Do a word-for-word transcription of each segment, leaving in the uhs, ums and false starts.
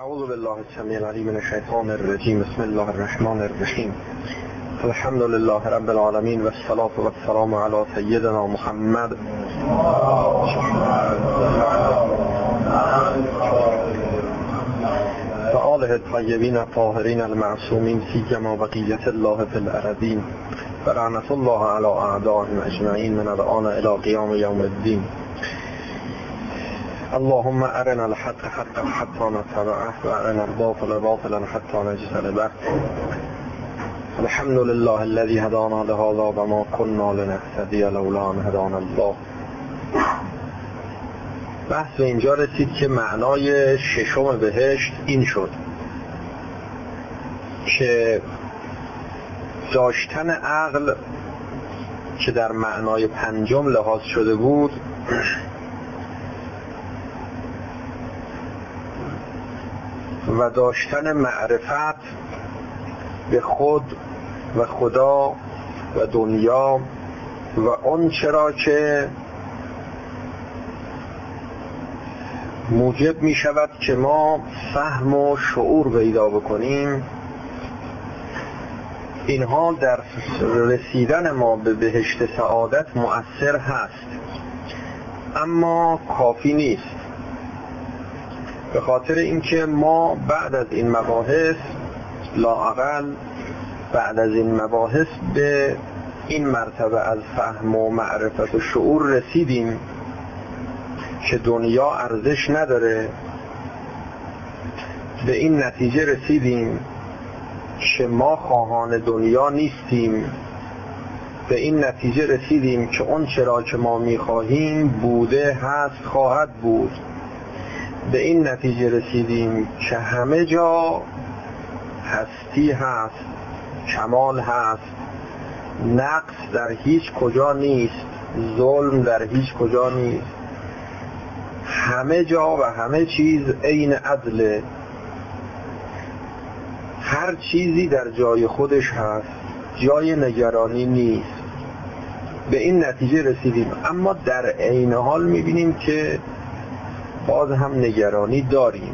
اعوذ بالله السمیع العلیم من الشیطان الرجیم. بسم الله الرحمن الرحیم. الحمد لله رب العالمین و الصلاة و السلام علی سیدنا محمد و آله الطیبین الطاهرین المعصومین سیما بقیة الله فی الارضین و لعنة الله علی اعدائهم اجمعین من الآن الی قیام یوم الدین. اللهم ارنا الحق حقا حتى نتبعه و ارنا الباطل باطلا حتى نجتنبه. الحمد لله الذي هدانا لهذا و ما كنا لنهتدي لولا ان هدانا الله. بحث به اینجا رسید که معنای ششم بهشت این شد که داشتن عقل که در معنای پنجم لحاظ شده بود و داشتن معرفت به خود و خدا و دنیا و اون چرا که موجب می شود که ما فهم و شعور پیدا بکنیم، اینها در رسیدن ما به بهشت سعادت مؤثر هست، اما کافی نیست. به خاطر اینکه ما بعد از این مباحث لااقل بعد از این مباحث به این مرتبه از فهم و معرفت و شعور رسیدیم که دنیا ارزش نداره، به این نتیجه رسیدیم که ما خواهان دنیا نیستیم، به این نتیجه رسیدیم که اون چرا که ما میخواهیم بوده هست خواهد بود، به این نتیجه رسیدیم که همه جا هستی هست، کمال هست، نقص در هیچ کجا نیست، ظلم در هیچ کجا نیست، همه جا و همه چیز عین عدله، هر چیزی در جای خودش هست، جای نگرانی نیست. به این نتیجه رسیدیم، اما در عین حال میبینیم که باز هم نگرانی داریم،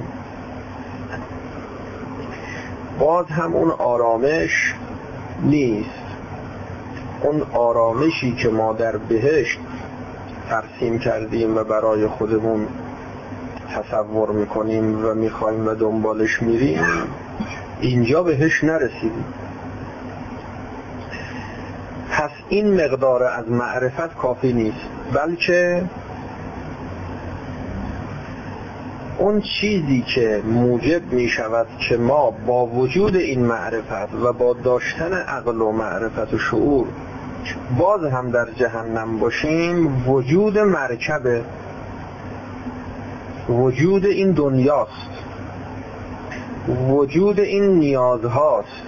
باز هم اون آرامش نیست. اون آرامشی که ما در بهشت ترسیم کردیم و برای خودمون تصور میکنیم و میخوایم و دنبالش میریم، اینجا بهش نرسیدیم. پس این مقدار از معرفت کافی نیست، بلکه اون چیزی که موجب می شود که ما با وجود این معرفت و با داشتن عقل و معرفت و شعور باز هم در جهنم باشیم، وجود مرکب، وجود این دنیاست، وجود این نیازهاست.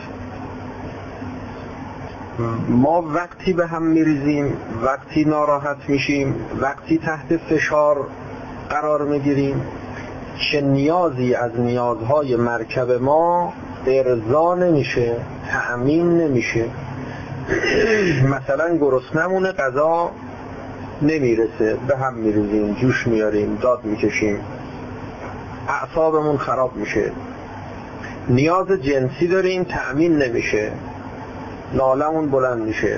ما وقتی به هم میریزیم، وقتی ناراحت میشیم، وقتی تحت فشار قرار میگیریم که نیازی از نیازهای مرکب ما ارضا نمیشه، تأمین نمیشه. مثلا گرسنمون غذا نمیرسه، به هم میریزیم، جوش میاریم، داد میکشیم، اعصابمون خراب میشه. نیاز جنسی داریم، تأمین نمیشه، نالمون بلند میشه.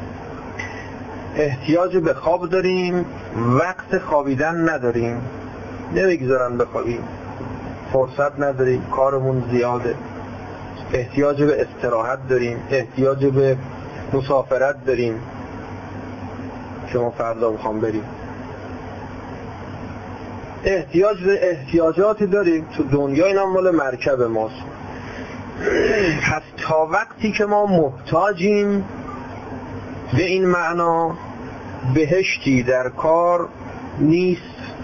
احتیاج به خواب داریم، وقت خوابیدن نداریم، نمیگذارن بخوابیم، فرصت نداریم، کارمون زیاده. احتیاج به استراحت داریم، احتیاج به مسافرت داریم که ما فردا میخوام بریم، احتیاج به احتیاجاتی داریم. تو دنیا اینا مال مرکب ماست. پس تا وقتی که ما محتاجیم به این معنا، بهشتی در کار نیست.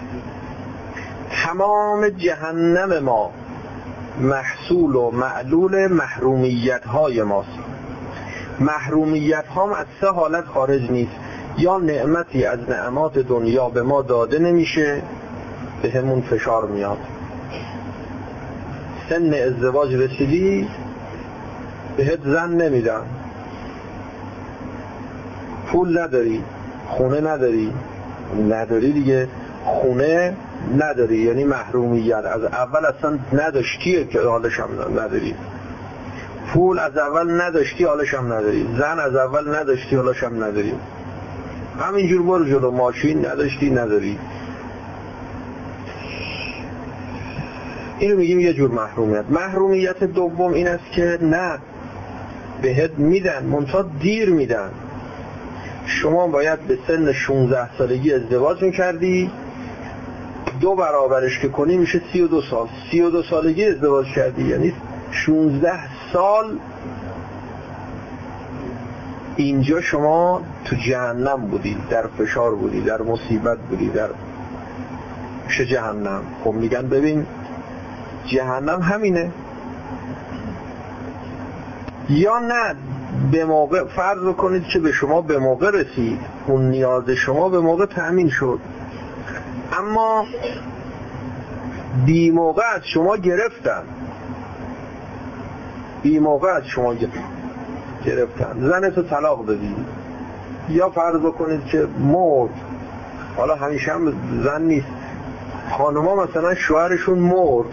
تمام جهنم ما محصول و معلول محرومیت های ماست. محرومیت ها از سه حالت خارج نیست: یا نعمتی از نعمات دنیا به ما داده نمیشه، به همون فشار میاد. سن ازدواج رسیدی، بهت زن نمیدن، پول نداری، خونه نداری، نداری دیگه، خونه نداری، یعنی محرومیت. از اول اصلا نداشتیه که حالش هم نداری. پول از اول نداشتی حالش هم نداری. زن از اول نداشتی حالش هم نداری. همینجور برو جلو. ماشین نداشتی نداری. اینو میگیم یه جور محرومیت. محرومیت دوم این است که نه، بهت میدن منتها دیر میدن. شما باید به سن شانزده سالگی ازدواج میکردی، دو برابرش که کنی میشه سی و دو سال. سی و دو سالگی ازدواج کردی، یعنی شانزده سال اینجا شما تو جهنم بودی، در فشار بودی، در مصیبت بودی، در میشه جهنم. خب میگن ببین جهنم همینه. یا نه، به موقع فرض کنید که به شما به موقع رسید، اون نیاز شما به موقع تأمین شد، اما بی موقع از شما گرفتن. بی موقع از شما گرفتن. زنتو طلاق دادی، یا فرض کنید که مرد. حالا همیشه هم زن نیست، خانوما مثلا شوهرشون مرد،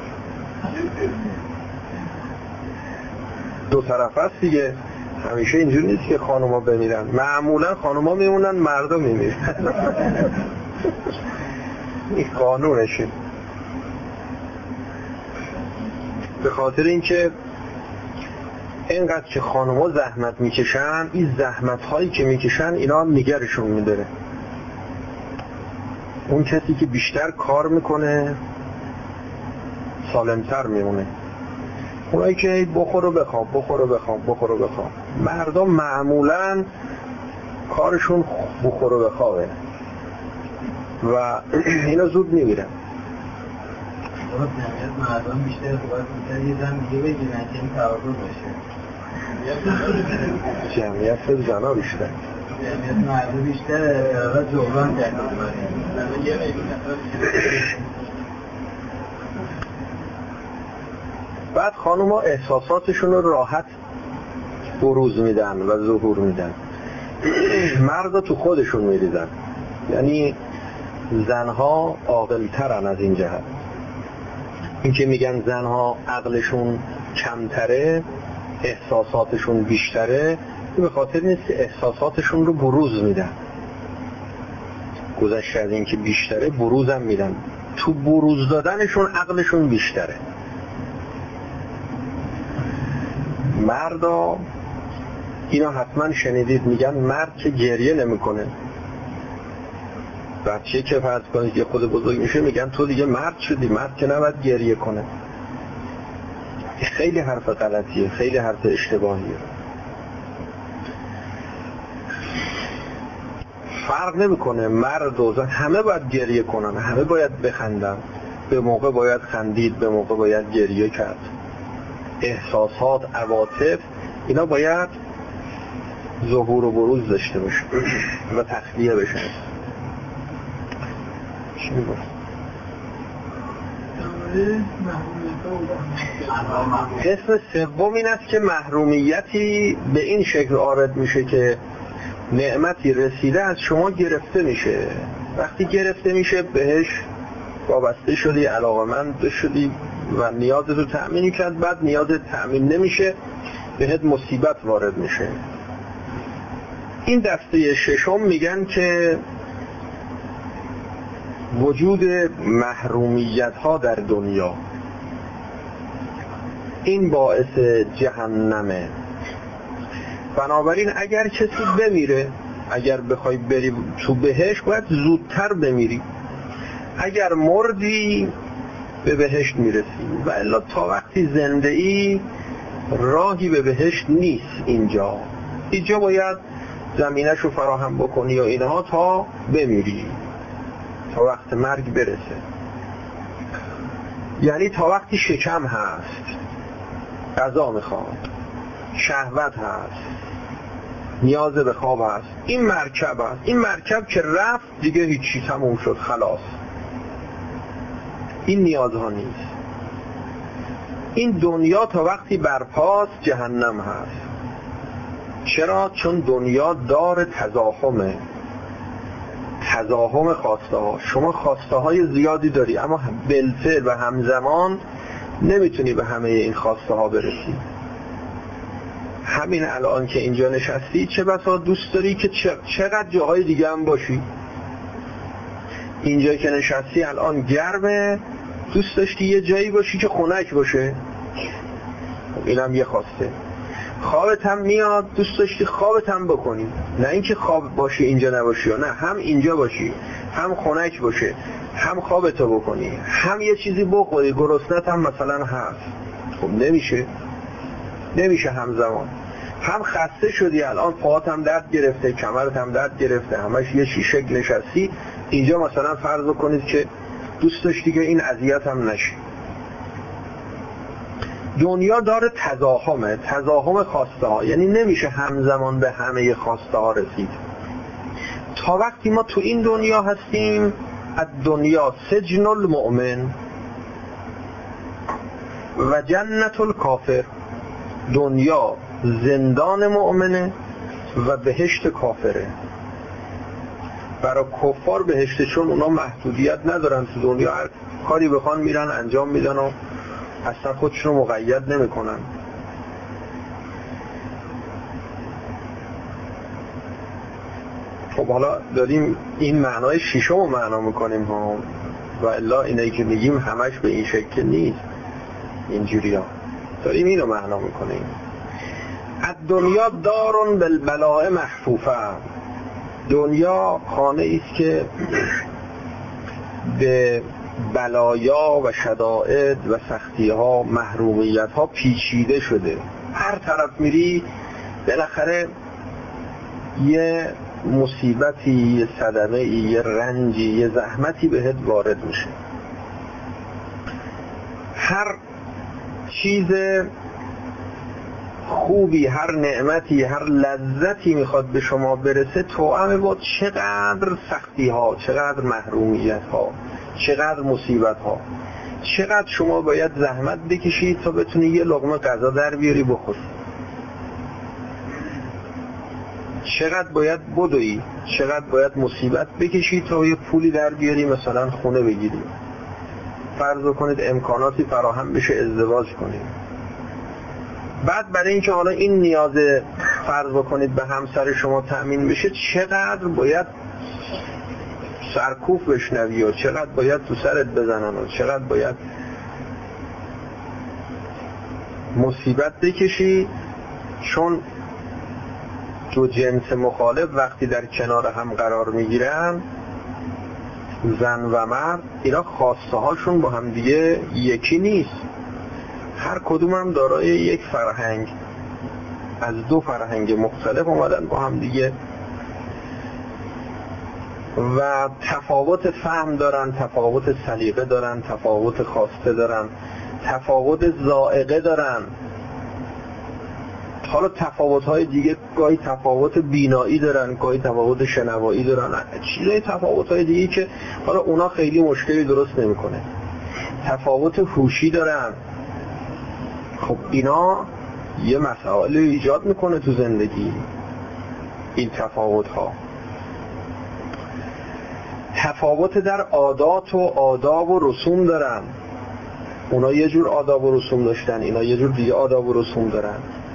دو طرف هست دیگه. همیشه اینجور نیست که خانوما بمیرن، معمولا خانوما میمونن، مردا میمیرن. این قانونشه. به خاطر اینکه اینقدر که خانوما زحمت میکشن، این زحمت هایی که میکشن اینا هم نگرشون میداره. اون کسی که بیشتر کار میکنه سالمتر میمونه. اونایی که بخور و بخواب بخور و بخواب بخور و بخواب. مردم معمولا کارشون بخور و بخوابه و اینا زود میمیرن. مردم بیشتر باید بیشتر یه زن دیگه بگیرن که این تعارض باشه. جمعیت زنها بیشتر. جمعیت مردم بیشتر و جبران کرده بعد خانوما احساساتشون رو راحت بروز میدن و ظهور میدن. مردا تو خودشون میریزن. یعنی زنها عاقل‌ترن از این جهت. این که میگن زنها عقلشون کمتره، احساساتشون بیشتره، به خاطر نیست که احساساتشون رو بروز میدن. گذشته از این که بیشتره بروز هم میدن. تو بروز دادنشون عقلشون بیشتره. مردا اینا حتما شنیدید، میگن مرد که گریه نمیکنه، بچه که فرض کنید یه خود بزرگ میشه میگن تو دیگه مرد شدی، مرد که نباید گریه کنه. خیلی حرف غلطیه، خیلی حرف اشتباهیه. فرق نمیکنه مرد و زن، همه باید گریه کنن، همه باید بخندن، به موقع باید خندید، به موقع باید گریه کرد. احساسات، عواطف اینا باید ظهور و بروز داشته باشه و تخلیه بشن. چی میگم؟ قسم سوم این است که محرومیتی به این شکل وارد میشه که نعمتی رسیده از شما گرفته میشه. وقتی گرفته میشه بهش وابسته شدی، علاقه‌مند شدی و نیازت رو تأمین کرد، بعد نیازت تأمین نمیشه، بهت مصیبت وارد میشه. این دسته ششم میگن که وجود محرومیت ها در دنیا این باعث جهنمه. بنابراین اگر کسی بمیره، اگر بخوای بری تو بهشت باید زودتر بمیری. اگر مردی به بهشت میرسی و الا تا وقتی زنده ای راهی به بهشت نیست. اینجا اینجا باید زمینش رو فراهم بکنی و اینها تا بمیری، تا وقت مرگ برسه. یعنی تا وقتی شکم هست، غذا میخواد، شهوت هست، نیاز به خواب هست، این مرکب هست. این مرکب که رفت دیگه هیچی، تموم شد، خلاص. این نیازها نیست. این دنیا تا وقتی برپاست جهنم هست. چرا؟ چون دنیا دار تزاحمه. تضاهم خواسته ها. شما خواسته های زیادی داری اما بالفعل و همزمان نمیتونی به همه این خواسته ها برسی. همین الان که اینجا نشستی چه بسا دوست داری که چقدر جاهای دیگه هم باشی. اینجا که نشستی الان گرمه، دوست داشتی یه جایی باشی که خنک باشه، اینم یه خواسته. خوابت هم میاد، دوست داشتی خوابت هم بکنی، نه اینکه خواب باشی اینجا نباشی، نه هم اینجا باشی، هم خنک باشه، هم خوابتو بکنی، هم یه چیزی بخوری، گرسنت هم مثلا هست. خب نمیشه نمیشه همزمان. هم خسته شدی، الان پاهات هم درد گرفته، کمرت هم درد گرفته، همش یه چی شکل نشستی. اینجا مثلا فرض کنید که دوست داشتی که این اذیت هم نشی. دنیا داره تضاهمه، تضاهم خواسته ها، یعنی نمیشه همزمان به همه خواسته ها رسید. تا وقتی ما تو این دنیا هستیم، الدنیا سجن المؤمن و جنت الکافر، دنیا زندان مؤمنه و بهشت کافره. برای کفار بهشت، چون اونا محدودیت ندارن، تو دنیا هر کاری بخوان میرن انجام میدن و اصلا خودشون رو مقید نمی کنن. خب حالا داریم این معنای شیشم رو معنا میکنیم ها، و الا اینایی که میگیم همش به این شکل نیست، اینجوری ها داریم اینو معنا میکنیم. الدنیا دارون بالبلاء محفوفه، دنیا خانه ایست که به بلایا و شدائد و سختی ها، محرومیت ها پیچیده شده. هر طرف میری بالاخره یه مصیبتی، یه صدمه، یه رنجی، یه زحمتی بهت وارد میشه. هر چیز خوبی، هر نعمتی، هر لذتی میخواد به شما برسه، توأم با چقدر سختی ها، چقدر محرومیت ها، چقدر مصیبت ها، چقدر شما باید زحمت بکشید تا بتونی یه لقمه غذا در بیاری بخوری، چقدر باید بدوی، چقدر باید مصیبت بکشید تا یه پولی در بیاری مثلا خونه بگیری. فرض کنید امکاناتی فراهم بشه ازدواج کنید. بعد برای اینکه حالا این نیاز فرض کنید به همسر شما تأمین بشه، چقدر باید سرکوف بشنوی و چقدر باید تو سرت بزنن و چقدر باید مصیبت بکشی. چون دو جنس مخالف وقتی در کنار هم قرار میگیرن، زن و مرد، اینا خواسته هاشون با هم دیگه یکی نیست. هر کدوم هم دارای یک فرهنگ، از دو فرهنگ مختلف اومدن با هم دیگه و تفاوت فهم دارن، تفاوت سلیقه دارن، تفاوت خواسته دارن، تفاوت ذائقه دارن. حالا تفاوت‌های دیگه گاهی تفاوت بینایی دارن، گاهی تفاوت شنوایی دارن، چیزای تفاوت‌های دیگه که حالا اونا خیلی مشکلی درست نمی‌کنه. تفاوت هوشی دارن. خب اینا یه مسائل ایجاد میکنه تو زندگی، این تفاوت‌ها. تفاوت در عادات و آداب و رسوم دارن. اونا یه جور آداب و رسوم داشتن، اینا یه جور دیگه آداب و رسوم دارن.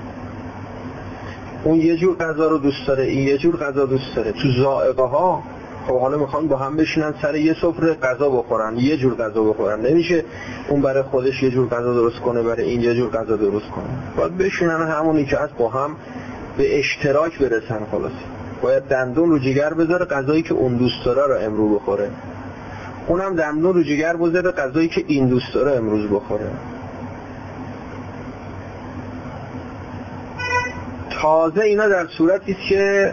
اون یه جور غذا رو دوست داره، این یه جور غذا دوست داره. تو ذائقه ها خب حالا میخوان با هم بشینن سر یه سفره غذا بخورن، یه جور غذا بخورن، نمیشه اون برای خودش یه جور غذا درست کنه، برای این یه جور غذا درست کنه. باید بشینن همونی که هست با هم به اشتراک برسن. خلاص باید دندون رو جگر بذاره غذایی که اون دوست داره رو امروز بخوره، اونم دندون رو جگر بذاره غذایی که این دوست داره امروز بخوره. تازه اینا در صورتی است که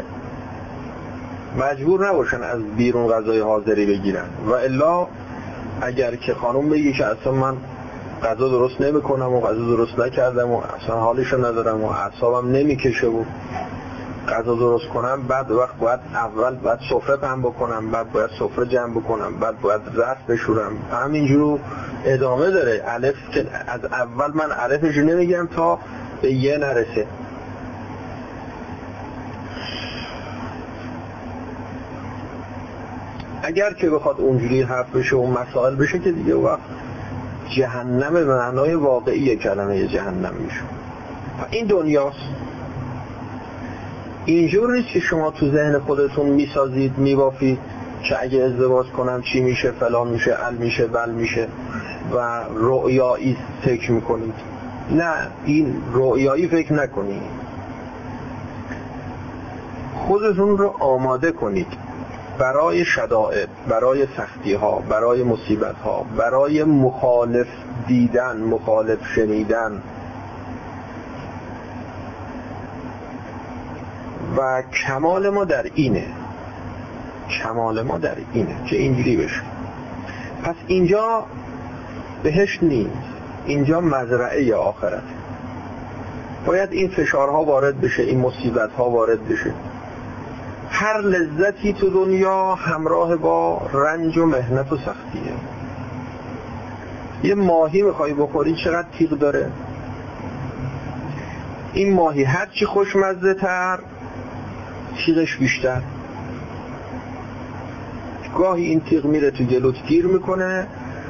مجبور نباشن از بیرون غذای حاضری بگیرن، و الا اگر که خانم بگی که اصلا من غذا درست نمی کنم و غذا درست نکردم و اصلا حالشو ندارم و اعصابم نمیکشه و غذا درست کنم، بعد وقت باید اول باید سفره پهن بکنم، بعد باید سفره جمع بکنم، بعد باید رست بشورم، همینجورو ادامه داره. الف که از اول من الفش نمیگم تا به یه نرسه. اگر که بخواد اونجوری حرف بشه و مسائل بشه که دیگه وقت جهنم به معنای واقعی کلمه جهنم میشه. این دنیاست. اینجور نیست که شما تو ذهن خودتون میسازید میبافید که اگه ازدواج کنم چی میشه، فلان میشه، ال میشه، بل میشه و رؤیایی فکر میکنید. نه، این رؤیایی فکر نکنید. خودتون رو آماده کنید برای شدائد، برای سختی ها، برای مصیبت ها، برای مخالف دیدن، مخالف شنیدن. و کمال ما در اینه، کمال ما در اینه که اینجوری بشه. پس اینجا بهشت نیست، اینجا مزرعه آخرت. باید این فشارها وارد بشه، این مصیبتها وارد بشه. هر لذتی تو دنیا همراه با رنج و مهنت و سختیه. یه ماهی میخوای بخوری چقدر تیغ داره؟ این ماهی هرچی خوشمزه تر تیغش بیشتر. گاهی این تیغ میره تو گلوت گیر میکنه،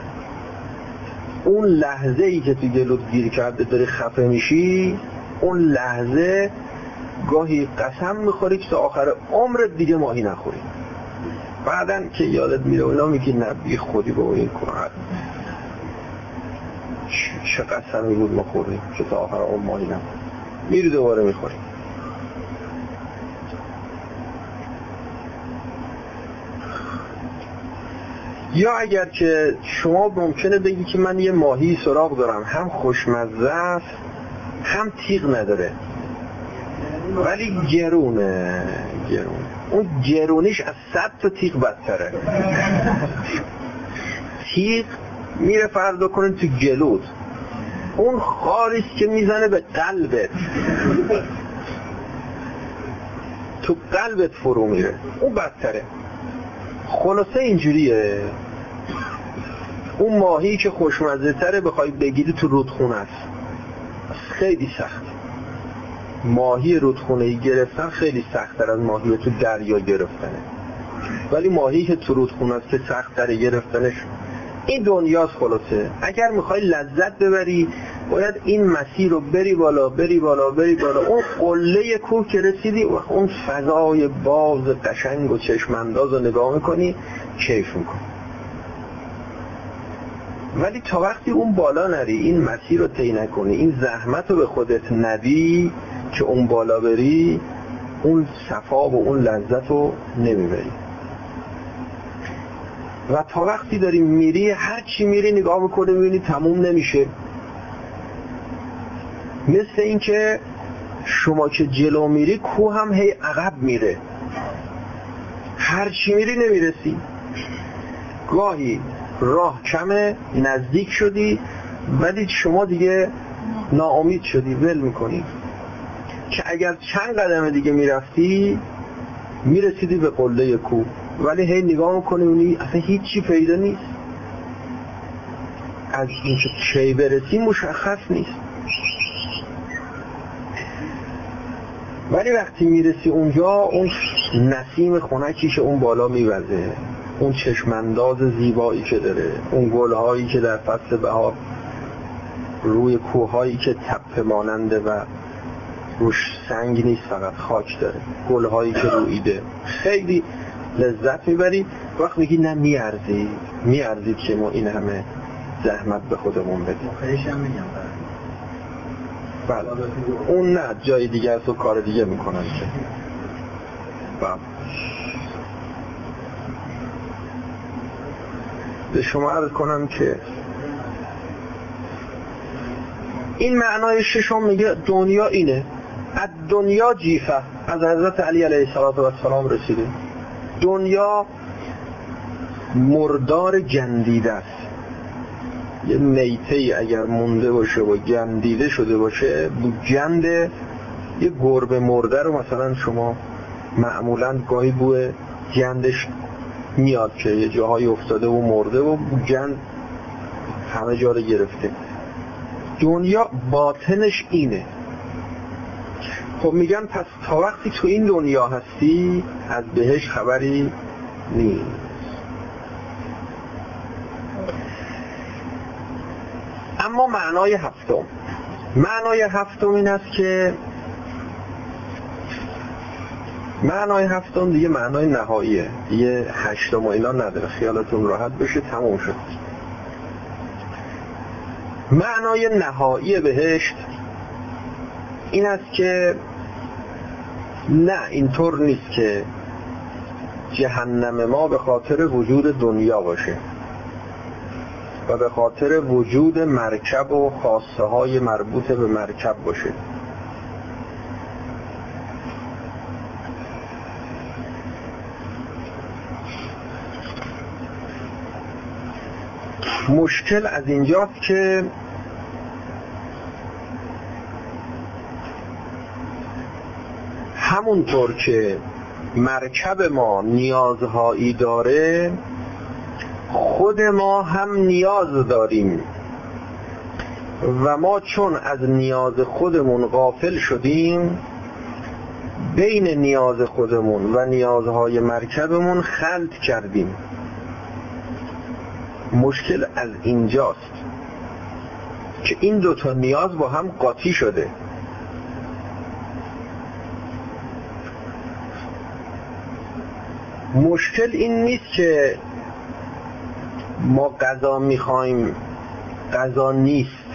اون لحظه ای که تو گلوت گیر کرده داری خفه میشی، اون لحظه گاهی قسم میخوری که تا آخر عمرت دیگه ماهی نخوری. بعدن که یادت میره اونا میگی نه بی خودی با این کار چه قسمی بود ما خوردیم که تا آخر عمر ماهی نخوری، میری دوباره میخوری. یا اگر که شما ممکنه بگی که من یه ماهی سراغ دارم هم خوشمزه است هم تیغ نداره ولی گرونه، گرونه. اون گرونیش از صد تا تیغ بدتره. تیغ میره فردا کنه تو گلوت، اون خاریست که میزنه به قلبت، تو قلبت فرو میره، اون بدتره. خلاصه اینجوریه. اون ماهی که خوشمزه تره بخوای بگیری تو رودخونه است، خیلی سخت. ماهی رودخونه‌ای گرفتن خیلی سخت‌تر از ماهی تو دریا گرفتنه، ولی ماهی که تو رودخونه است که سخت‌تر گرفتنش. این دنیاست. خلاصه اگر میخوای لذت ببری باید این مسیر رو بری بالا بری بالا بری بالا. اون قله کوه که رسیدی و اون فضای باز قشنگ و چشمانداز رو نگاه میکنی کیف میکنی. ولی تا وقتی اون بالا نری، این مسیر رو طی نکنی، این زحمت رو به خودت ندی که اون بالا بری، اون صفا و اون لذت رو نمیبری. و تا وقتی داری میری، هر چی میری نگاه میکنی میبینی تموم نمیشه. مثل این که شما که جلو میری کوه هم هی عقب میره، هر چی میری نمیرسی. گاهی راه کمه نزدیک شدی ولی شما دیگه ناامید شدی، ول میکنی که اگر چند قدم دیگه میرفتی میرسیدی به قله کوه، ولی هی نگاه میکنی اونی اصلا هیچی پیدا نیست. از اینکه چی برسی مشخص نیست. ولی وقتی میرسی اونجا، اون نسیم خنکی که اون بالا میوزه، اون چشمانداز زیبایی که داره، اون گلهایی که در فصل بهار روی کوههایی که تپه ماننده و روش سنگ نیست فقط خاک داره، گلهایی که رویده، خیلی لذت میبری. وقت میگی نه میارزید میارزید که ما این همه زحمت به خودمون بدیم. بله اون نه جای دیگه است و کار دیگه میکنن که بله. به شما عرض کنم که این معنای ششم میگه دنیا اینه. از دنیا جیفه، از حضرت علی علیه السلام رسیده. دنیا مردار گندیده است. یه میته اگر مونده باشه و گندیده شده باشه، گند یه گربه مرده رو مثلا شما معمولا گاهی بوی گندش میاد که یه جاهای افتاده و مرده و گند همه جا رو گرفته. دنیا باطنش اینه. خب میگن پس تا وقتی تو این دنیا هستی از بهش خبری نیست. اما معنای هفتم، معنای هفتم این است که معنای هفتم دیگه معنای نهاییه، دیگه هشتم و اینا نداره، خیالتون راحت بشه، تموم شد. معنای نهایی بهشت این است که نه، اینطور نیست که جهنم ما به خاطر وجود دنیا باشه و به خاطر وجود مرکب و خواسته های مربوط به مرکب باشه. مشکل از اینجاست که همونطور که مرکب ما نیازهایی داره، خود ما هم نیاز داریم و ما چون از نیاز خودمون غافل شدیم، بین نیاز خودمون و نیازهای مرکبمون خلط کردیم. مشکل از اینجاست که این دوتا نیاز با هم قاطی شده. مشکل این نیست که ما غذا میخوایم غذا نیست،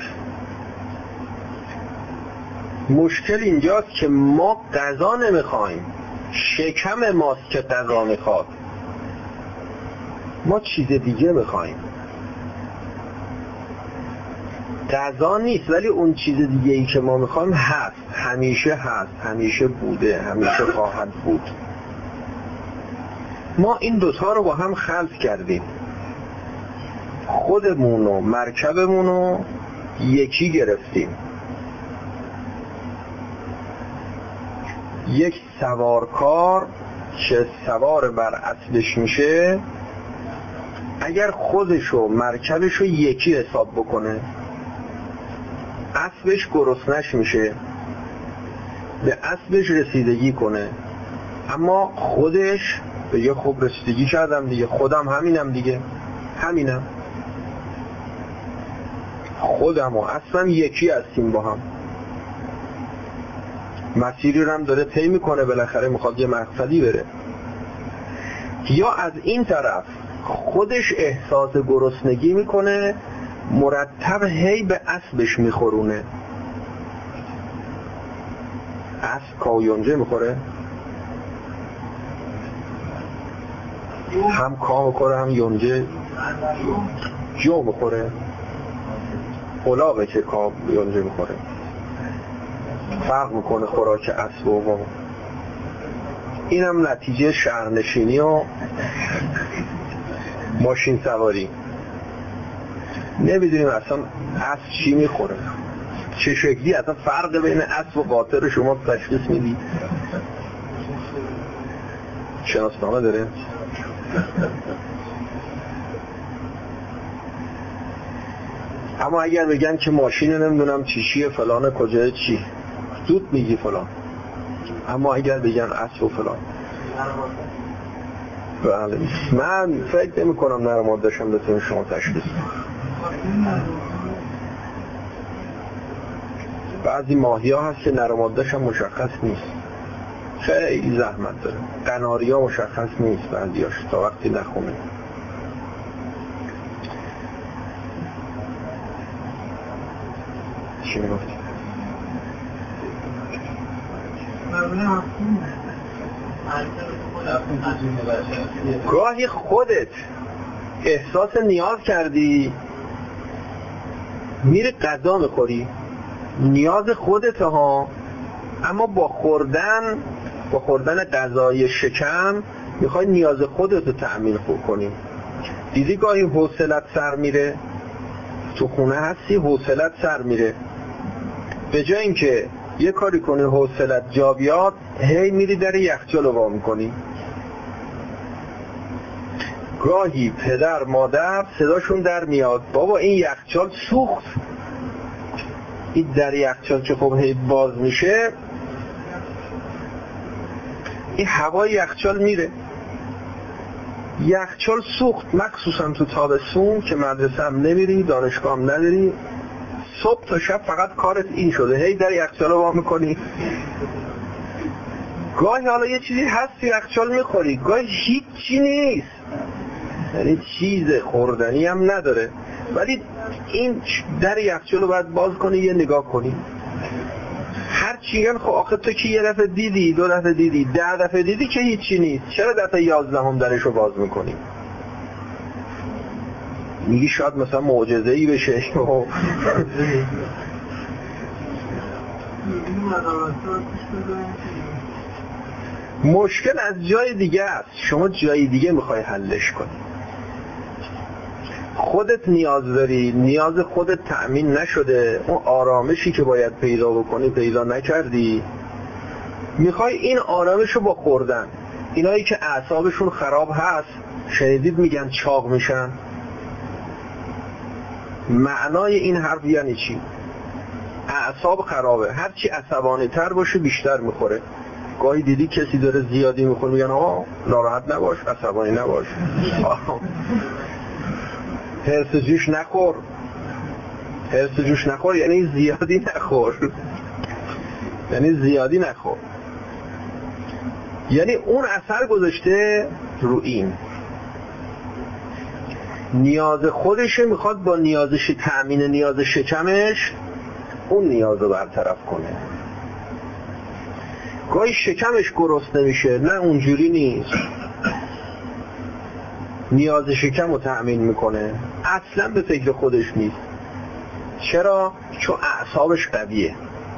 مشکل اینجاست که ما غذا نمیخوایم، شکم ماست که غذا میخواد، ما چیز دیگه میخوایم. غذا نیست ولی اون چیز دیگه ای که ما میخوایم هست، همیشه هست، همیشه بوده، همیشه خواهد بود. ما این دوتا رو با هم خلط کردیم، خودمون و مرکبمون رو یکی گرفتیم. یک سوارکار که سوار بر اسبش میشه، اگر خودش و مرکبش رو یکی حساب بکنه، اسبش گرسنش میشه، به اسبش رسیدگی کنه، اما خودش بگه خب رسیدگی کردم دیگه، خودم همینم دیگه، همینم، خودم و اسبم یکی هستیم با هم، مسیری رو هم داره طی میکنه، بالاخره میخواد یه مقصدی بره. یا از این طرف خودش احساس گرسنگی میکنه، مرتب هی به اسبش میخورونه. اسب کاو یونجه میخوره، هم کاو میخوره هم یونجه جو میخوره، الاغه که کاو یونجه میخوره. فرق میکنه خوراک اسب و ما. اینم نتیجه شهرنشینی و ماشین سواری. نمیدونیم اصلا اسب چی میخوره، چه شکلی، اصلا فرق بین اسب و قاطر شما تشخیص میدی؟ شناسنامه داره؟ اما اگر بگن که ماشین نمیدونم چی چیه فلانه کجای چی، زود میگی فلان. اما اگر بگن اسب و فلان، بله من فکر نمی کنم نرمادشم بتونیم شما تشخیص. بعضی ماهی ها هست که نرمادش هم مشخص نیست، خیلی زحمت داره. قناری ها مشخص نیست بعضیاش تا وقتی نخونه. چی میگفتی؟ گاهی خودت احساس نیاز کردی میری غذا میخوری، نیاز خودت ها، اما با خوردن با خوردن غذای شکم میخوای نیاز خودت رو تأمین کنی. دیدی گاهی حوصلت سر میره، تو خونه هستی حوصلت سر میره، به جای اینکه یه کاری کنی حوصلت جا بیاد، هی میری در یخچال رو وا میکنی. گاهی پدر مادر صداشون در میاد بابا این یخچال سوخت، این در یخچال که خب هی باز میشه، این هوای یخچال میره، یخچال سوخت. مخصوصا تو تابستون که مدرسه هم نمیری، دانشگاه هم نداری، صبح تا شب فقط کارت این شده هی در یخچال وا میکنی، گاهی حالا یه چیزی هست تو یخچال میخوری، گاهی هیچی نیست، یعنی چیز خوردنی هم نداره، ولی این در یخچال رو باید باز کنی یه نگاه کنی. هر چیگن خب آخه تو که یه دفعه دیدی، دو دفعه دیدی، ده دفعه دیدی که هیچی نیست، چرا دفعه یازدهم درش رو باز میکنی؟ میگی شاید مثلا معجزه‌ای بشه. مشکل از جای دیگه است، شما جای دیگه میخوای حلش کنی. خودت نیاز داری، نیاز خودت تأمین نشده، اون آرامشی که باید پیدا بکنی پیدا نکردی، میخوای این آرامش رو با خوردن. اینایی که اعصابشون خراب هست شنیدید میگن چاق میشن. معنای این حرف یعنی چی؟ اعصاب خرابه، هرچی عصبانی تر باشه بیشتر میخوره. گاهی دیدی کسی داره زیادی میخوره میگن آقا ناراحت نباش، عصبانی نباش، هرس جوش نخور. هرس جوش نخور یعنی زیادی نخور، یعنی زیادی نخور، یعنی اون اثر گذاشته رو این نیاز خودشه، میخواد با نیازش تأمین نیاز شکمش اون نیاز رو برطرف کنه. گاهی شکمش گرسنه میشه، نه اونجوری نیست، نیاز شکم رو تأمین میکنه، اصلا به فکر خودش نیست. چرا؟ چون اعصابش قویه.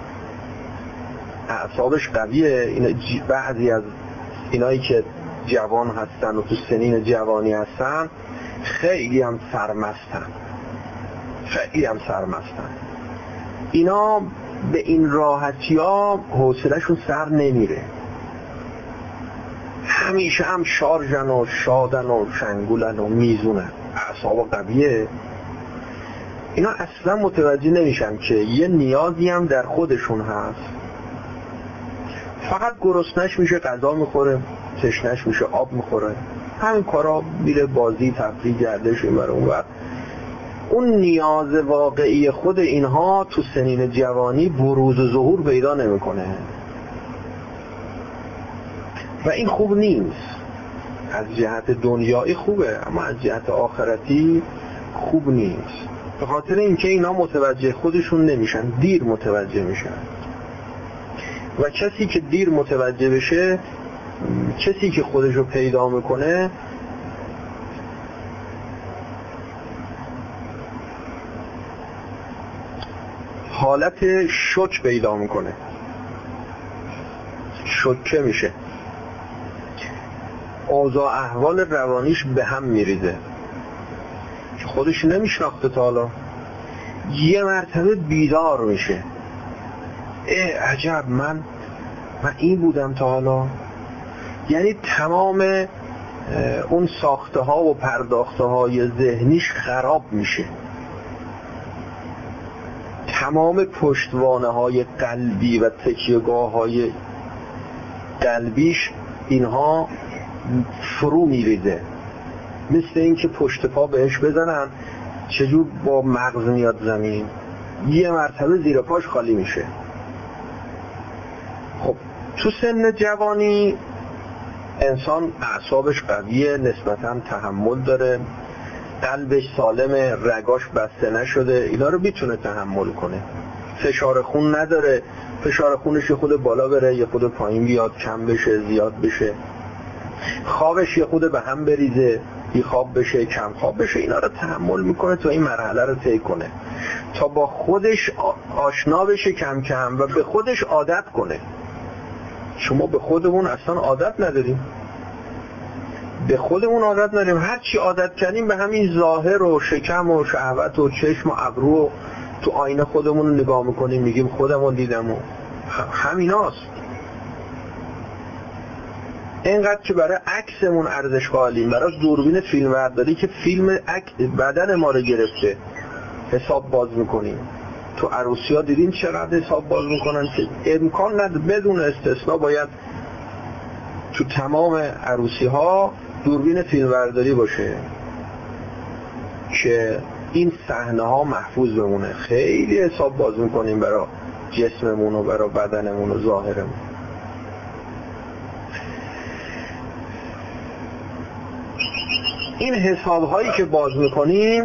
اعصابش قویه. این بعضی از اینایی که جوان هستن و تو سنین جوانی هستن خیلی هم سرمستن، خیلی هم سرمستن. اینا به این راحتی ها حوصله‌شون سر نمیره، همیشه هم شارژن و شادن و شنگولن و میزونن، اعصاب قویه. اینا اصلا متوجه نمیشن که یه نیازی هم در خودشون هست، فقط گرسنش میشه غذا میخوره، تشنش میشه آب میخوره، همین کارا میره بازی تفریح گردش این برای اون وقت. اون نیاز واقعی خود اینها تو سنین جوانی بروز و ظهور پیدا نمیکنه و این خوب نیست. از جهت دنیایی خوبه اما از جهت آخرتی خوب نیست، به خاطر اینکه اینا متوجه خودشون نمیشن، دیر متوجه میشن. و کسی که دیر متوجه بشه، کسی که خودشو پیدا میکنه، حالت شوک پیدا میکنه، شوکه میشه، اوضاع احوال روانیش به هم میریزه، خودش نمیشناخته تا حالا، یه مرتبه بیدار میشه، اه عجب من من این بودم تا حالا. یعنی تمام اون ساخته ها و پرداخته های ذهنیش خراب میشه، تمام پشتوانه های قلبی و تکیهگاه های قلبیش اینها فرو میریزه، مثل این که پشت پا بهش بزنن چجور با مغز میاد زمین، یه مرتبه زیر پاش خالی میشه. خب تو سن جوانی انسان اعصابش قویه، نسبتاً تحمل داره، قلبش سالمه، رگاش بسته نشده، اینا رو میتونه تحمل کنه، فشار خون نداره، فشار خونش یه خود بالا بره یه خود پایین بیاد، کم بشه زیاد بشه، خوابش یه خود به هم بریزه، بی خواب بشه کم خواب بشه، اینا رو تحمل میکنه تا این مرحله رو طی کنه، تا با خودش آشنا بشه کم کم و به خودش عادت کنه. شما به خودمون اصلا عادت نداریم، به خودمون عادت نداریم، هر چی عادت کردیم به همین ظاهر و شکم و شهوت و چشم و ابرو، تو آینه خودمون رو نگاه میکنیم میگیم خودمون دیدم و همیناست. اینقدر که برای عکسمون ارزش قائلیم، برای دوربین فیلم برداری که فیلم بدن ما رو گرفته حساب باز میکنیم. تو عروسی ها دیدین چقدر حساب باز میکنن که امکان نداره، بدون استثناء باید تو تمام عروسی ها دوربین فیلم برداری باشه که این صحنه ها محفوظ بمونه. خیلی حساب باز میکنیم برای جسممون و برای بدنمون و ظاهرمون. این حساب هایی که باز میکنیم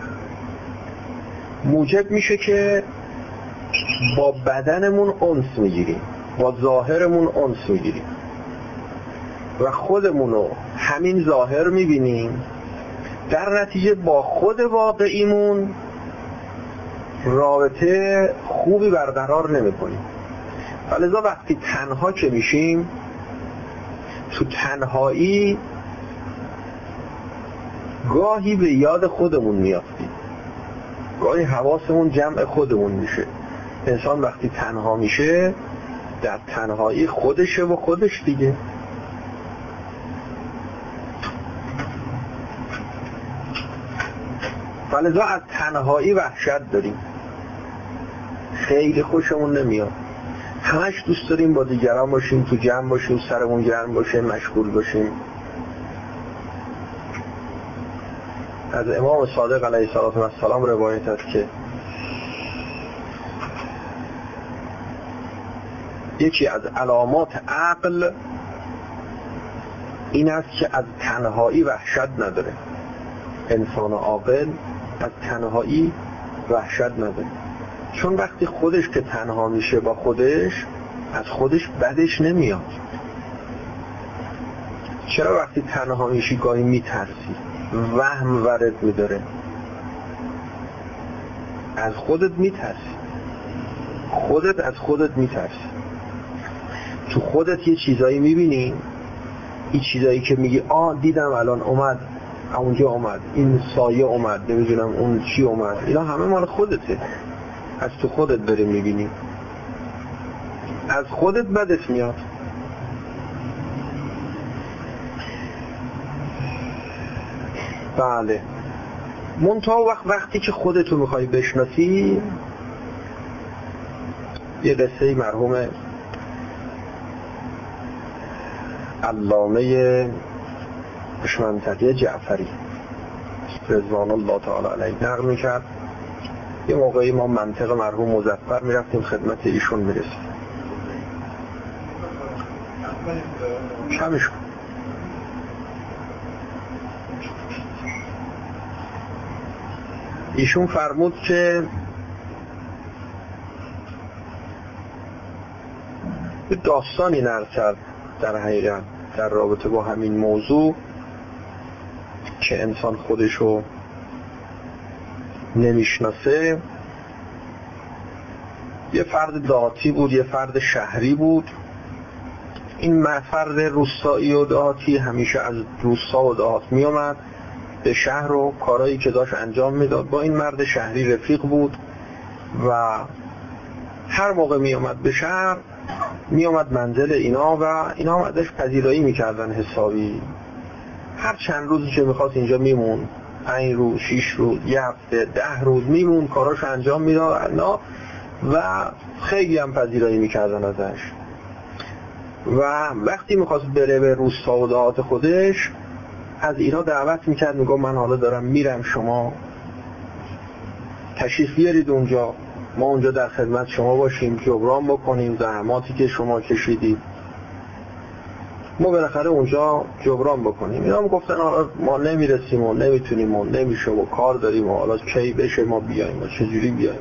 موجب میشه که با بدنمون انس میگیریم، با ظاهرمون انس میگیریم و خودمونو همین ظاهر میبینیم. در نتیجه با خود واقعیمون رابطه خوبی برقرار نمیکنیم. فلذا وقتی تنها که میشیم، تو تنهایی گاهی به یاد خودمون میافتیم، گاهی حواسمون جمع خودمون میشه. انسان وقتی تنها میشه در تنهایی خودشه و خودش دیگه. فلذا از تنهایی وحشت داریم، خیلی خوشمون نمیاد. همش دوست داریم با دیگران باشیم، تو جمع باشیم، سرمون گرم باشه، مشغول باشیم. از امام صادق علیه السلام روایت است که یکی از علامات عقل این است که از تنهایی وحشت نداره. انسان عاقل از تنهایی وحشت نداره، چون وقتی خودش که تنها میشه با خودش، از خودش بدش نمیاد. چرا وقتی تنها میشی گاهی میترسی، وهم وارد میداره، از خودت میترسی، خودت از خودت میترسی. تو خودت یه چیزایی میبینی، این چیزایی که میگی آه دیدم الان اومد، اونجا اومد، این سایه اومد، نمیدونم اون چی اومد، اینا همه مال خودته، از تو خودت داری میبینی، از خودت بدت میاد. بله، منتها وقت وقتی که خودتو میخوای بشناسی، یه قصه مرحوم علامه پشمنطقی جعفری رضوان الله تعالی علیه نقل میکرد. یه موقعی ما منطقه مرحوم مظفر میرفتیم خدمت ایشون میرسیم، شبشون ایشون فرمود که یه داستانی نقل کرد در حقیقت در رابطه با همین موضوع که انسان خودشو نمیشناسه. یه فرد دهاتی بود، یه فرد شهری بود. این فرد روستایی و دهاتی همیشه از روستا و دهات می اومد به شهر و کارهایی که داشت انجام میداد. با این مرد شهری رفیق بود و هر موقع می اومد به شهر می اومد منزل اینا و اینا هم ازش پذیرایی میکردن حسابی. هر چند روزی که میخواست اینجا میمون، پنج روز، شیش روز، یه هفته، ده روز میمون، کاراش انجام میداد اینا و خیلی هم پذیرایی میکردن ازش. و وقتی میخواست بره به روستا و دهات خودش، از اینا دعوت میکرد، میگم من حالا دارم میرم، شما تشریف بیارید اونجا، ما اونجا در خدمت شما باشیم، جبران بکنیم زحماتی که شما کشیدید، ما بالاخره اونجا جبران بکنیم. اینا هم گفتن حالا ما نمیرسیم و نمیتونیم و نمیشه و کار داریم و حالا کی بشه ما بیایم و چجوری بیایم.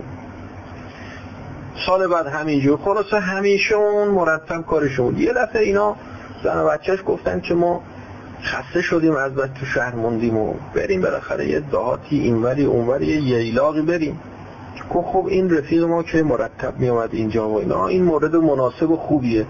سال بعد همینجور خلاصه همیشه اون مرتب کارشون. یه دفعه اینا زن و بچهش گفتن که ما خسته شدیم از بس تو شهر موندیم و بریم بالاخره یه دهاتی اینوری اونوری یه ییلاقی بریم. که خب این رفیق ما که مرتب می اومد اینجا و اینا، این مورد مناسب و خوبیه.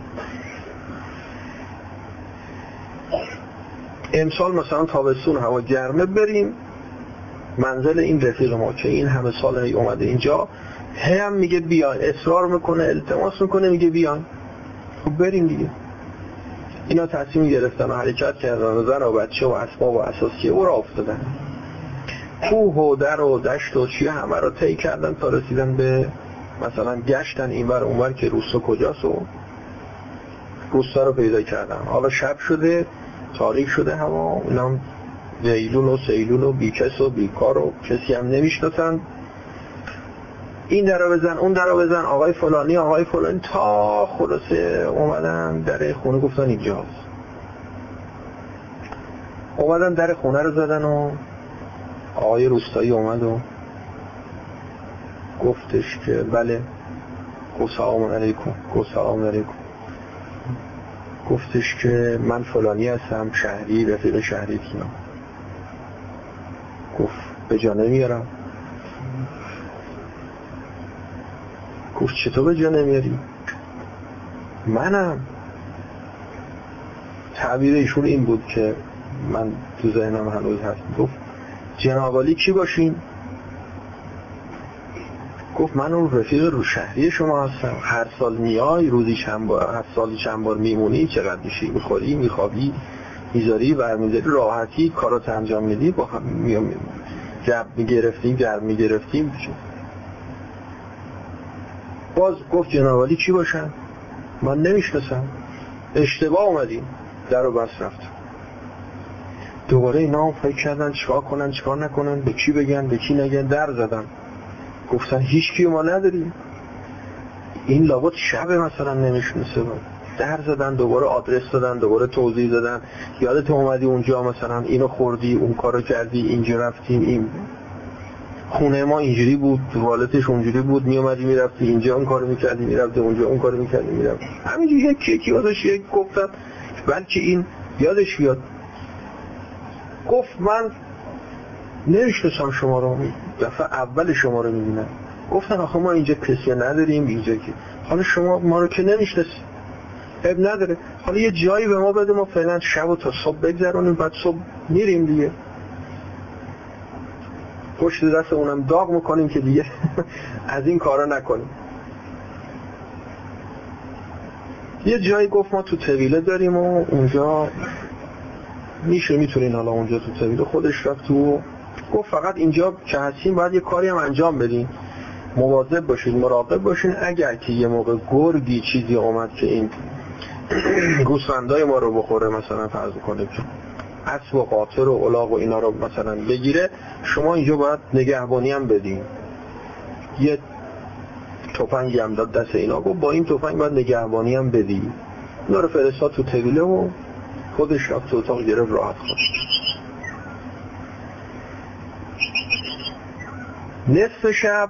امسال مثلا تابستون هوا گرمه بریم منزل این رفیق ما که این همه سال هی اومده اینجا، هم میگه بیاین، اصرار میکنه، التماس میکنه، میگه بیاین. خب بریم دیگه. اینا تصمیم گرفتن و حرکت کردن، زن و بچه و اسباب و اساسیه او را افتادن، کوه و در و دشت و چیه همه رو طی کردن تا رسیدن به مثلا گشتن اینور اونور که روستا کجاست و روستا رو پیدا کردن. حالا شب شده، تاریک شده هوا، اینا ویلون و سیلون و بیکس و بیکار و کسی هم نمیشناسن. این درو بزن اون درو بزن، آقای فلانی آقای فلانی، تا خلاصه اومدن در خونه گفتن اینجاست. اومدن در خونه رو زدن و آقای روستایی اومد و گفتش که بله. گفت سلام علیکم. گفت سلام علیکم. گفتش که من فلانی هستم، شهری، رفیق شهری تینم. گفت به جا نمیارم. گفت چطور به جا نمیاری؟ منم. تعبیر ایشون این بود که من تو ذهنم هنوز هست. گفت جناب عالی کی باشین؟ گفت من اون رفیق رو شهری شما هستم، هر سال میای، روزی چند بار، هر سالی چند بار میمونی، چقدر میشی، میخوری، میخوابی، میذاری، برمیذاری، راحتی کارات انجام میدی، با هم میام جب میگرفتیم جب میگرفتیم. باز گفت جناب عالی چی باشن؟ من نمیشناسم، اشتباه اومدیم. در رو بس رفتم. دوباره اینا فکر کردن چیکار کنن چیکار نکنن، به کی بگن به کی نگن. در زدن گفتن هیچ کی ما نداریم، این لابد شب مثلا نمیشناسه. در زدن دوباره آدرس دادن، دوباره توضیح دادن، یادت اومدی اونجا مثلا اینو خوردی، اون کارو کردی، اینجا رفتیم، این خونه ما اینجوری بود، والتش اونجوری بود، می اومدی میرفتی اینجا اون کارو میکردی، میرفتی اونجا اون کارو میکردی، میرفتی همینجوری یک یکی یادش یک گفتن بلکه این یادش بیاد. گفت من نمیشناسم شما رو، دفعه اول شما رو میبینم. گفتن آخه ما اینجا کسی نداریم اینجا که، حالا شما ما رو که نمیشناسی، اب نداره، حالا یه جایی به ما بده، ما فعلا شب و تا صبح بگذرونیم، بعد صبح میریم دیگه، پشت دست اونم داغ میکنیم که دیگه از این کارا نکنیم. یه جایی گفت ما تو طویله داریم و اونجا میشه میتونین، حالا اونجا تو طویله خودش رفت تو. گفت فقط اینجا که هستیم باید یه کاری هم انجام بدین، مواظب باشین، مراقب باشین، اگر که یه موقع گرگی چیزی اومد که این گوسفندای ما رو بخوره، مثلا فرض کنید اسب و قاطر و الاغ و اینا رو مثلا بگیره، شما اینجا باید نگهبانی هم بدین. یه تفنگی هم داد دست اینا، گفت با این تفنگ باید نگهبانی هم بدی. اینا رو فرستاد تو طویله و خودش رفت تو اتاق گرفت راحت خود. نصف شب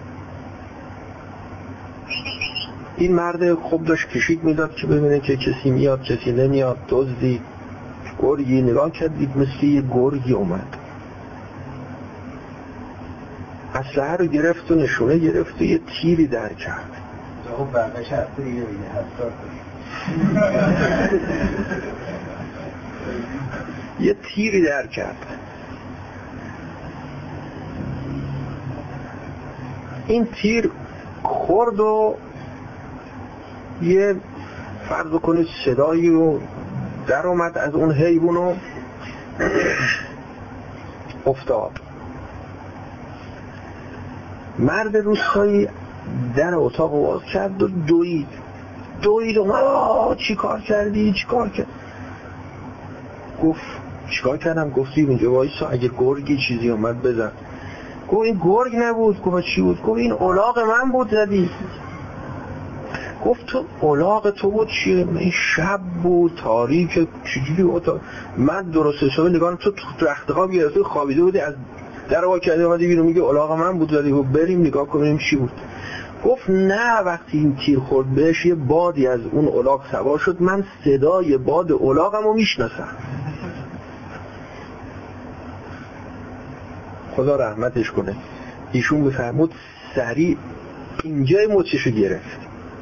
این مرد خوب داشت کشیک میداد که ببینه که کسی میاد کسی نمیاد. دزدی گرگی نگاه کردید مثل یه گرگی اومد، اسلحه رو گرفت و نشونه گرفت و یه تیری در کرد. خب برقش هسته دیگه دیگه هسته یه تیری در کرد. این تیر خورد و یه فرض کنید صدایی رو در اومد از اون حیوان و افتاد. مرد روستایی در اتاق باز کرد و دوید دوید و آه چی کار کردی چی کار کرد؟ گفت چی کار کردم؟ گفتی اینجا وایسا اگه گرگی چیزی اومد بزن. گفت این گرگ نبود. گفت چی بود؟ گفت این الاغ من بود زدی. گفت تو الاغ تو بود چیه؟ این شب بود تاریک چجوری اتاق من درست حسابی نگاه تو تو رخت خواب گرفتی خوابیده بودی از در وا کردی اومدی بیرون میگه الاغ من بود زدی. گفت بریم نگاه کنیم چی بود. گفت نه وقتی این تیر خورد بهش یه بادی از اون الاغ سوار شد، من صدای باد الاغمو میشناسم. خدا رحمتش کنه ایشون بفرمود سریع اینجای مچشو گرفت.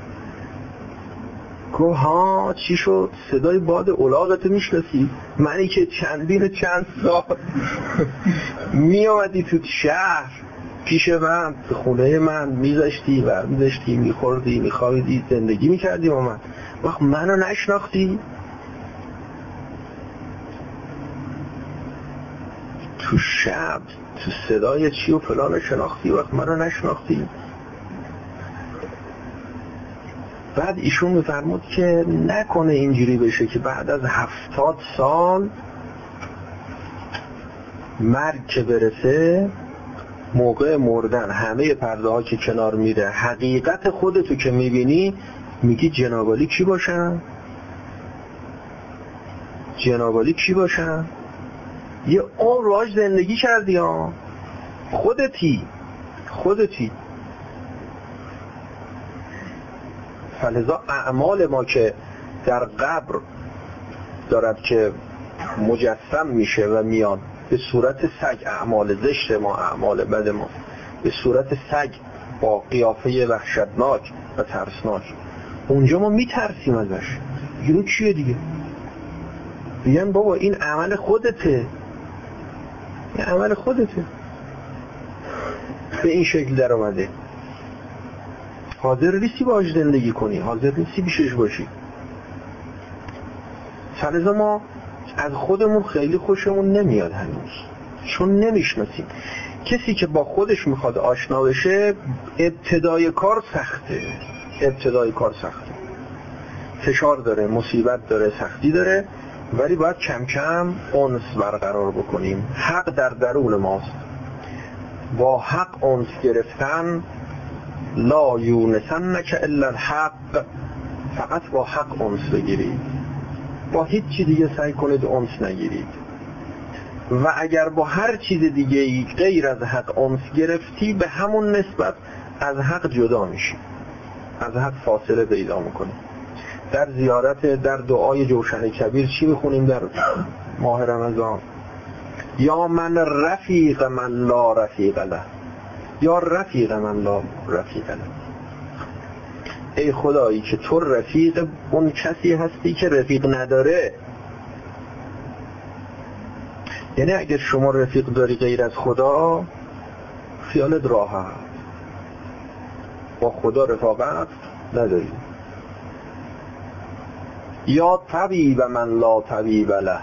گفت ها چی شد؟ صدای باد الاغتو میشناسی؟ منی که چندین چند سال می آمدی تو شهر پیش من تو خونه من میذاشتی و میذاشتی میخوردی میخوابیدی زندگی میکردی با من، وقت منو نشناختی؟ تو شب تو صدای چی و فلان شناختی وقت منو نشناختی؟ بعد ایشون میفرمود که نکنه اینجوری بشه که بعد از هفتاد سال مرگ که برسه، موقع مردن همه پرده ها که کنار میره، حقیقت خودتو که میبینی میگی جنابالی کی باشن؟ جنابالی کی باشن؟ یه عمر راج زندگی کردی ها، خودتی خودتی فلذا اعمال ما که در قبر دارد که مجسم میشه و میاد به صورت سگ، اعمال زشت ما، اعمال بد ما به صورت سگ با قیافه وحشتناک و ترسناک، اونجا ما میترسیم ازش. اینو چیه دیگه؟ بیان بابا این عمل خودته، این عمل خودته، به این شکل در آمده. حاضر نیستی باهاش زندگی کنی، حاضر نیستی بیشش باشی. فلذا ما از خودمون خیلی خوشمون نمیاد هنوز، چون نمیشناسیم. کسی که با خودش میخواد آشنا بشه، ابتدای کار سخته، ابتدای کار سخته، فشار داره، مصیبت داره، سختی داره، ولی باید کم کم انس برقرار بکنیم. حق در درون ماست. با حق انس گرفتن، لا یونسنک الا الحق، فقط با حق انس بگیرید، با هیچ چیز دیگه سعی کنید انس نگیرید. و اگر با هر چیز دیگه غیر از حق انس گرفتی، به همون نسبت از حق جدا میشی، از حق فاصله پیدا میکنی. در زیارت، در دعای جوشن کبیر چی میخونیم در ماه رمضان؟ یا من رفیق من لا رفیق له، یا رفیق من لا رفیق له. ای خدایی که تو رفیق اون کسی هستی که رفیق نداره. یعنی اگر شما رفیق داری غیر از خدا، خیالت راحت، با خدا رفاقت نداری. یا طبیب من لا طبیب له،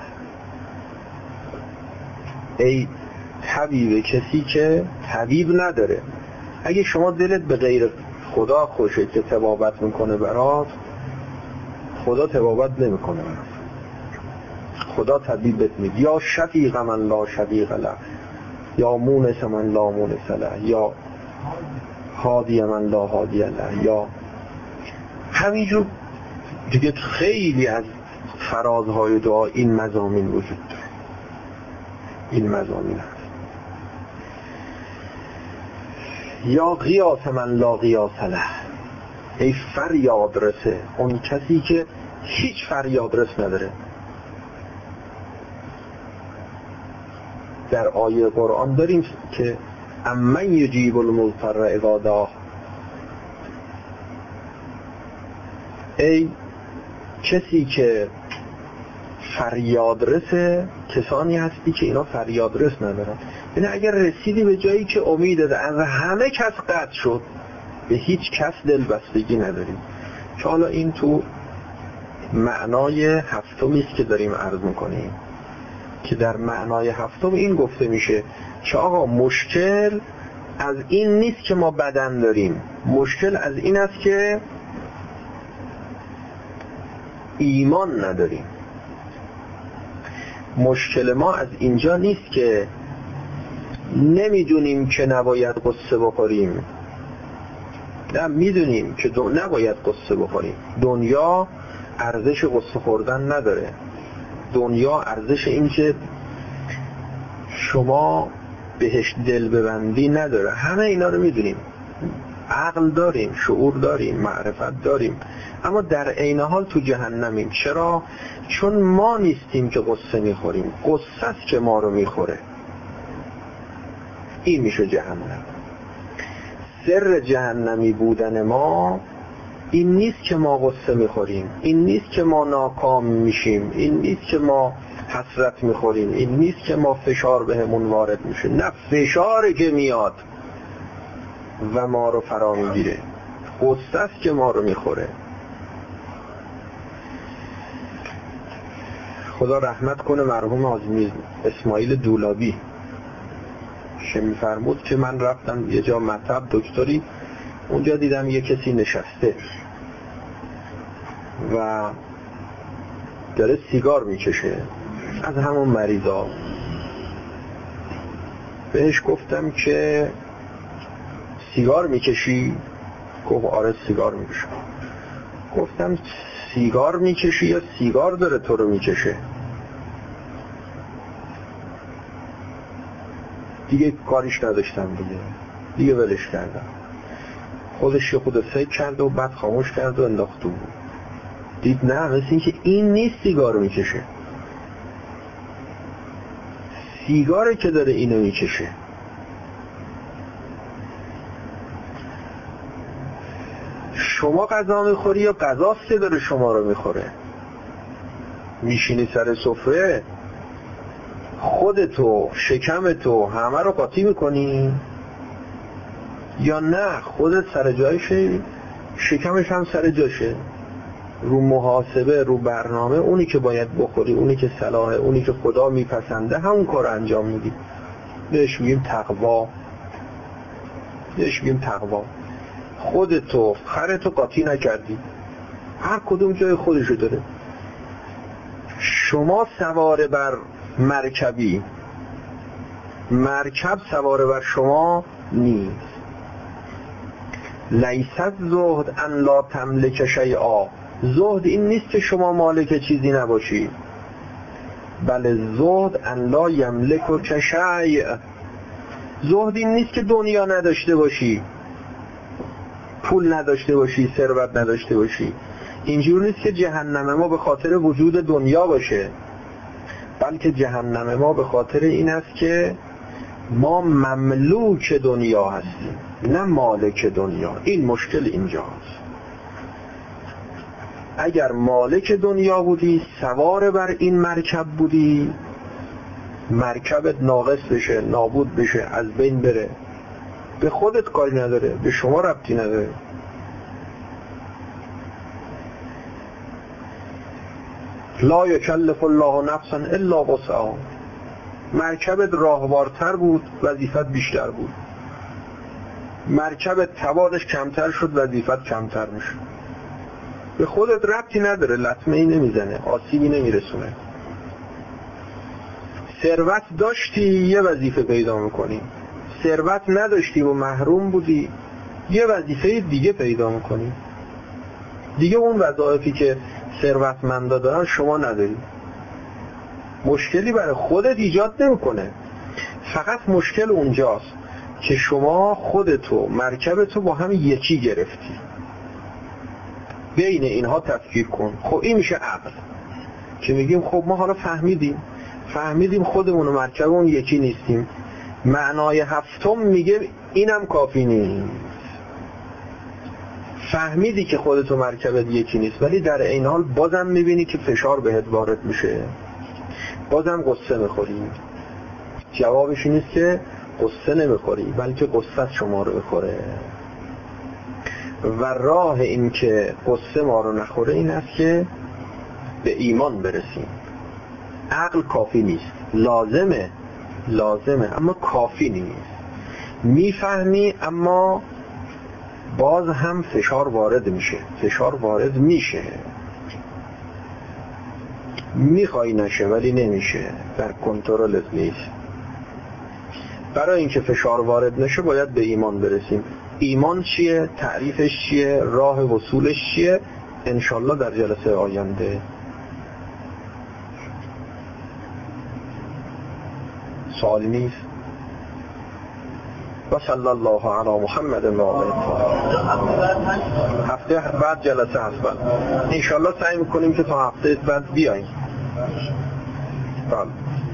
ای طبیب کسی که طبیب نداره. اگه شما دلت به غیر خدا خوشه که طبابت میکنه برات، خدا طبابت نمیکنه برات، خدا طبیبت میگه. یا شفیق من لا شفیق له، یا مونس من لا مونس له، یا هادی من لا هادی له، یا همینجور دیگه. خیلی از فرازهای دعا این مضامین وجود داره، این مضامین هست. یا غیاث من لا غیاث له، ای فریاد رسه اون کسی که هیچ فریاد رس نداره. در آیه قرآن داریم که امن یجیب المضطر اذا دعاه، ای کسی که فریاد رسه، کسانی هستی که اینا فریاد رس ندارن. یعنی اگر رسیدی به جایی که امیدت از همه کس قطع شد، به هیچ کس دل بستگی نداری. که حالا این تو معنای هفتمی است که داریم عرض میکنیم، که در معنای هفتم این گفته میشه که آقا مشکل از این نیست که ما بدن داریم، مشکل از این است که ایمان نداریم. مشکل ما از اینجا نیست که نمیدونیم که نباید قصه بخوریم، نه میدونیم که نباید قصه بخوریم. دنیا ارزش قصه خوردن نداره. دنیا ارزش این که شما بهش دل ببندی نداره. همه اینا رو میدونیم، عقل داریم، شعور داریم، معرفت داریم، اما در عین حال تو جهنمیم. چرا؟ چون ما نیستیم که قصه میخوریم، قصه است که ما رو میخوره. این میشه جهنم. سر جهنمی بودن ما این نیست که ما قصه میخوریم، این نیست که ما ناکام میشیم، این نیست که ما حسرت میخوریم، این نیست که ما فشار بهمون وارد میشه. نه، فشاری که میاد و ما رو فرا میگیره، قصه است که ما رو میخوره. خدا رحمت کنه مرحوم حاجی اسماعیل دولابی که میفرمود که من رفتم یه جا مطب دکتری، اونجا دیدم یه کسی نشسته و داره سیگار میکشه، از همون مریضا. بهش گفتم که سیگار میکشی؟ گفت آره سیگار میکشم. گفتم سیگار میکشی یا سیگار داره تو رو میکشه؟ دیگه کاریش نداشتم دیگه دیگه ولش کردم. خودش خود فکر کرد و بعد خاموش کرد و انداخت تو. دید نه، مثل این که این نیست سیگار میکشه، سیگاره که داره اینو میکشه. شما غذا میخوری یا غذاست که داره شما رو میخوره؟ میشینی سر سفره خودتو شکمتو همه رو قاطی میکنی یا نه خودت سر جایشه شکمش هم سر جاشه، رو محاسبه رو برنامه اونی که باید بخوری، اونی که صلاحه، اونی که خدا میپسنده همون کار انجام میدی. بهش میگیم تقوا. بهش میگیم تقوا. خودتو خرتو قاطی نکردی، هر کدوم جای خودشو داره. شما سوار بر مرکبی، مرکب سوار بر شما نیست. لیست زهد ان لا تملک شیئا، زهد این نیست که شما مالک چیزی نباشی، بله زهد ان لا یملک شیء، زهد این نیست که دنیا نداشته باشی، پول نداشته باشی، ثروت نداشته باشی. اینجور نیست که جهنم ما به خاطر وجود دنیا باشه، بلکه جهنم ما به خاطر این است که ما مملوک دنیا هستیم نه مالک دنیا. این مشکل اینجاست. اگر مالک دنیا بودی، سوار بر این مرکب بودی، مرکبت ناقص بشه، نابود بشه، از بین بره، به خودت کاری نداره، به شما ربطی نداره. لا یکلف الله نفسا الا وسعها. مرکبت راهوارتر بود، وظیفت بیشتر بود. مرکبت توانش کمتر شد، وظیفت کمتر میشه. به خودت ربطی نداره، لطمه ای نمیزنه، آسیبی نمیرسونه. ثروت داشتی یه وظیفه پیدا میکنی، ثروت نداشتی و محروم بودی یه وظیفه دیگه پیدا میکنی. دیگه اون وظایفی که ثروتمندا دارن شما نداری. مشکلی برای خودت ایجاد نمیکنه، فقط مشکل اونجاست که شما خودتو مرکبتو با هم یکی گرفتی. بین اینها تفکیک کن. خب این میشه عقل که میگیم خب ما حالا فهمیدیم فهمیدیم خودمون و مرکبمون یکی نیستیم. معنای هفتم میگه اینم کافی نیست. فهمیدی که خودت و مرکبت یکی نیست، ولی در این حال بازم میبینی که فشار بهت وارد میشه، بازم قصه میخوری. جوابش این نیست که قصه نمیخوری، بلکه قصه شما رو بخوره. و راه این که قصه ما رو نخوره این است که به ایمان برسیم. عقل کافی نیست، لازمه لازمه اما کافی نیست. میفهمی اما باز هم فشار وارد میشه، فشار وارد میشه، میخوای نشه ولی نمیشه، در کنترلت نیست. برای اینکه فشار وارد نشه باید به ایمان برسیم. ایمان چیه؟ تعریفش چیه؟ راه وصولش چیه؟ انشالله در جلسه آینده. سوالی نیست؟ و صلی الله علی محمد و آله هفته بعد جلسه هست. انشالله سعی میکنیم که تا هفته بعد بیاییم. بله